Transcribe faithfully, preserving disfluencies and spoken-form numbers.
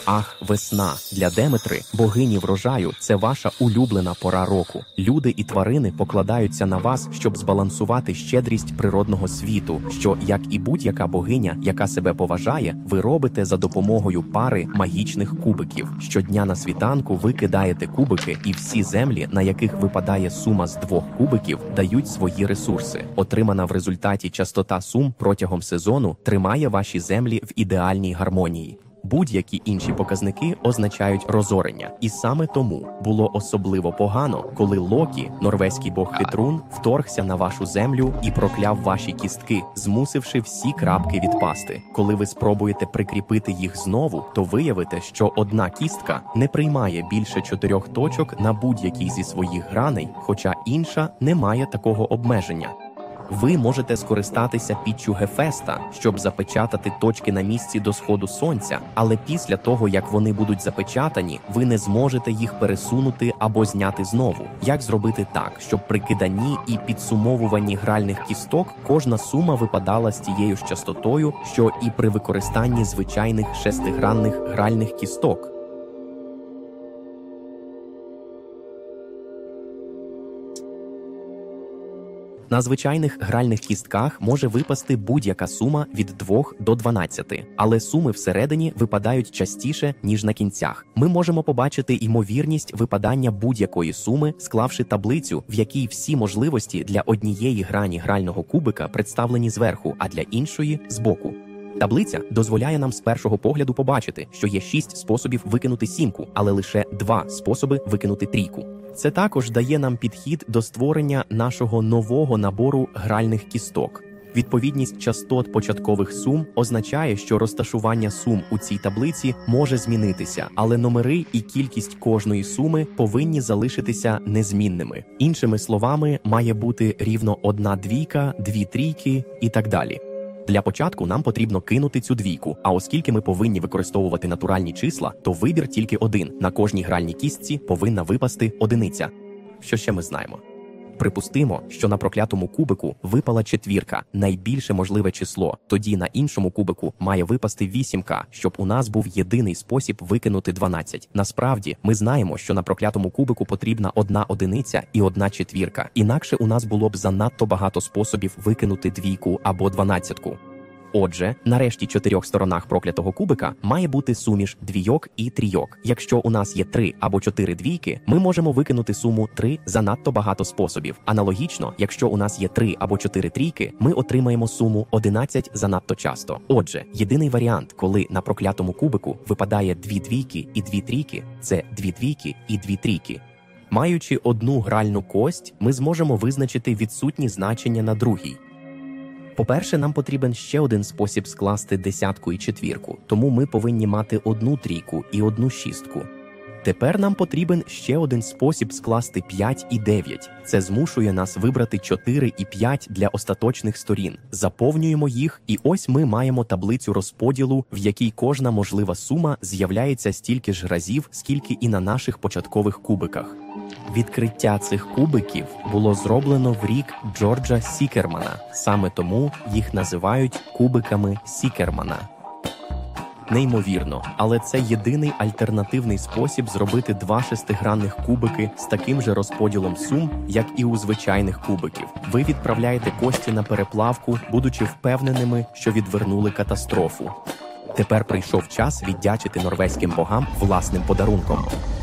Ах, весна. Для Деметри, богині врожаю, це ваша улюблена пора року. Люди і тварини покладаються на вас, щоб збалансувати щедрість природного світу, що, як і будь-яка богиня, яка себе поважає, ви робите за допомогою пари магічних кубиків. Щодня на світанку ви кидаєте кубики, і всі землі, на яких випадає сума з двох кубиків, дають свої ресурси. Отримана в результаті частота сум протягом сезону тримає ваші землі в ідеальній гармонії. Будь-які інші показники означають розорення. І саме тому було особливо погано, коли Локі, норвезький бог Хитрун, вторгся на вашу землю і прокляв ваші кістки, змусивши всі крапки відпасти. Коли ви спробуєте прикріпити їх знову, то виявите, що одна кістка не приймає більше чотирьох точок на будь-якій зі своїх граней, хоча інша не має такого обмеження. Ви можете скористатися піччю Гефеста, щоб запечатати точки на місці до сходу сонця, але після того, як вони будуть запечатані, ви не зможете їх пересунути або зняти знову. Як зробити так, щоб при киданні і підсумовуванні гральних кісток кожна сума випадала з тією ж частотою, що і при використанні звичайних шестигранних гральних кісток? На звичайних гральних кістках може випасти будь-яка сума від двох до дванадцяти, але суми всередині випадають частіше, ніж на кінцях. Ми можемо побачити ймовірність випадання будь-якої суми, склавши таблицю, в якій всі можливості для однієї грані грального кубика представлені зверху, а для іншої – збоку. Таблиця дозволяє нам з першого погляду побачити, що є шість способів викинути сімку, але лише два способи викинути трійку. Це також дає нам підхід до створення нашого нового набору гральних кісток. Відповідність частот початкових сум означає, що розташування сум у цій таблиці може змінитися, але номери і кількість кожної суми повинні залишитися незмінними. Іншими словами, має бути рівно одна двійка, дві трійки і так далі. Для початку нам потрібно кинути цю двійку, а оскільки ми повинні використовувати натуральні числа, то вибір тільки один. На кожній гральній кістці повинна випасти одиниця. Що ще ми знаємо? Припустимо, що на проклятому кубику випала четвірка, найбільше можливе число. Тоді на іншому кубику має випасти вісімка, щоб у нас був єдиний спосіб викинути дванадцять. Насправді, ми знаємо, що на проклятому кубику потрібна одна одиниця і одна четвірка. Інакше у нас було б занадто багато способів викинути двійку або дванадцятку. Отже, на решті чотирьох сторонах проклятого кубика має бути суміш двійок і трійок. Якщо у нас є три або чотири двійки, ми можемо викинути суму три за надто багато способів. Аналогічно, якщо у нас є три або чотири трійки, ми отримаємо суму одинадцять занадто часто. Отже, єдиний варіант, коли на проклятому кубику випадає дві двійки і дві трійки, це дві двійки і дві трійки. Маючи одну гральну кость, ми зможемо визначити відсутні значення на другій. По-перше, нам потрібен ще один спосіб скласти десятку і четвірку, тому ми повинні мати одну трійку і одну шістку. Тепер нам потрібен ще один спосіб скласти п'ять і дев'ять. Це змушує нас вибрати чотири і п'ять для остаточних сторін. Заповнюємо їх, і ось ми маємо таблицю розподілу, в якій кожна можлива сума з'являється стільки ж разів, скільки і на наших початкових кубиках. Відкриття цих кубиків було зроблено в рік Джорджа Сікермана. Саме тому їх називають кубиками Сікермана. Неймовірно, але це єдиний альтернативний спосіб зробити два шестигранних кубики з таким же розподілом сум, як і у звичайних кубиків. Ви відправляєте кості на переплавку, будучи впевненими, що відвернули катастрофу. Тепер прийшов час віддячити норвезьким богам власним подарунком.